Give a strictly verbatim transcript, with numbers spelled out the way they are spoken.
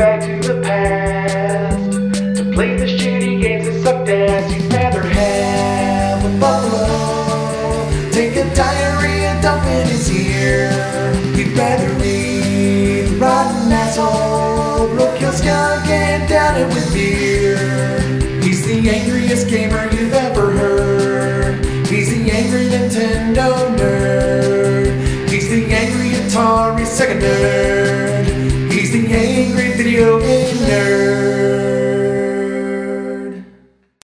back to the past to play the shitty games that sucked ass. He'd rather have a buffalo take a diarrhea dump in his ear. He'd rather read the rotten asshole roadkill skunk and down it with beer. He's the angriest gamer you've ever heard. He's the angry Nintendo nerd. He's the angry Atari second nerd.